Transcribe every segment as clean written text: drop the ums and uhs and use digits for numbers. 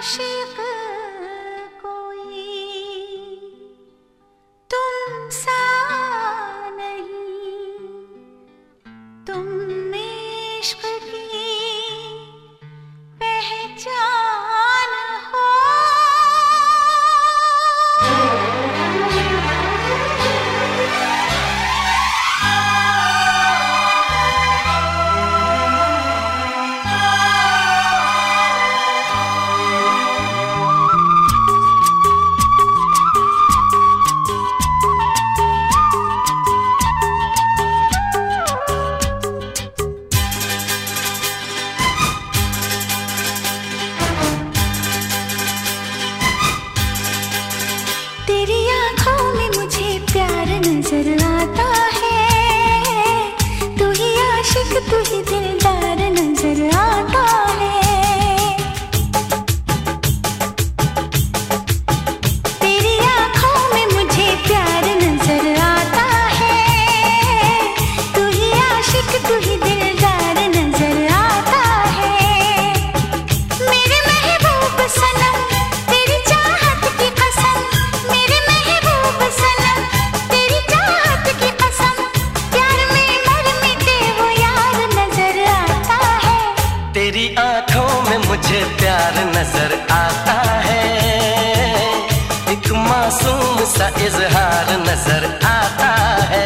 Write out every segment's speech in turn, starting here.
आशिक कोई तुम सा नहीं, तुम इश्क की पहचान हो। तेरी आँखों में मुझे प्यार नजर आता है, तू ही आशिक तू ही दिलदार नजर आता है। तेरी आँखों में मुझे प्यार नजर आता है, तू ही आशिक तू ही दिलदार नजर आता है। मेरे महबूब सनम तेरी चाहत की कसम, मेरे महबूब सनम तेरी चाहत की कसम, प्यार में मर मिटे वो यार नजर आता है। तेरी आंखों में मुझे प्यार नजर आता है, एक मासूम सा इजहार नजर आता है।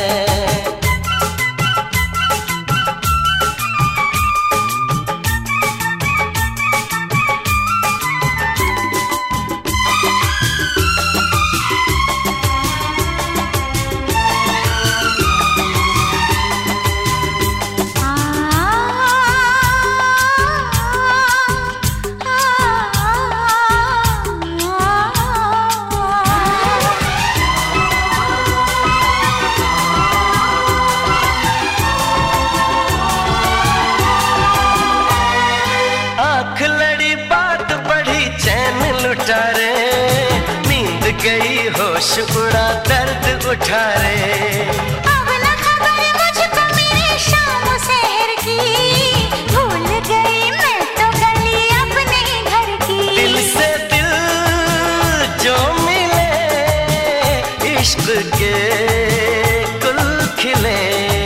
आँख लड़ी बात बढ़ी चैन लुटा रे, नींद गई होश उड़ा दर्द उठा रे। अब न खबर मुझको मेरे शाम शहर की, भूल गई मैं तो गली अपने घर की। दिल से दिल जो मिले इश्क के गुल खिले,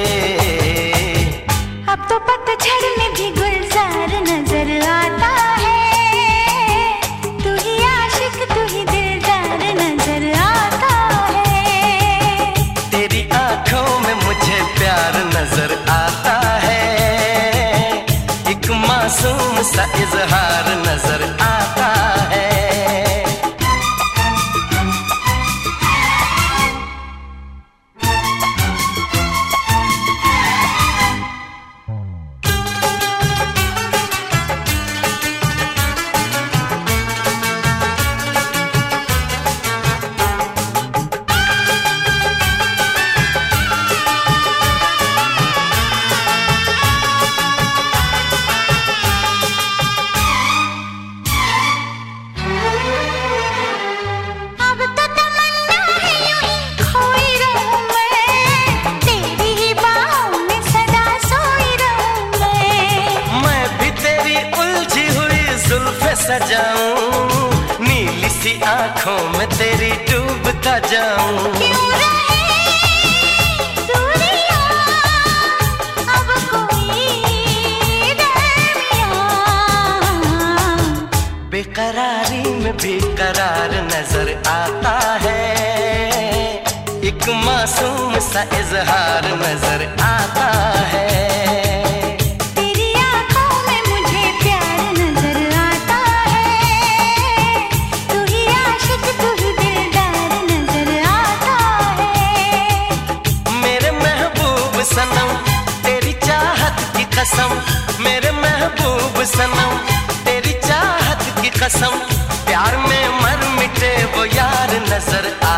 अब तो पतझड़ में भी गुलजार नजर आता है, तू ही आशिक तू ही दिलदार नजर आता है। तेरी आंखों में मुझे प्यार नजर आता है, एक मासूम सा इजहार नजर आता है। अब तो तमन्ना है यूं ही खोई रहूं मैं, तेरी ही बाहों में सदा सोई रहूं मैं भी तेरी उलझी हुई जुल्फे सजाऊं, नीली सी आंखों में तेरी डूबता जाऊं। क्यों रहे दूरियां अब कोई दरमियां, बेकरारी में भी करार नजर आता है, एक मासूम सा इजहार नजर आता है। तेरी आँखों में मुझे प्यार नजर आता है, तू ही आशिक तू ही दिलदार नजर आता है। मेरे महबूब सनम तेरी चाहत की कसम, मेरे महबूब सनम तेरी चाहत की कसम, प्यार में मर मिटे वो यार नजर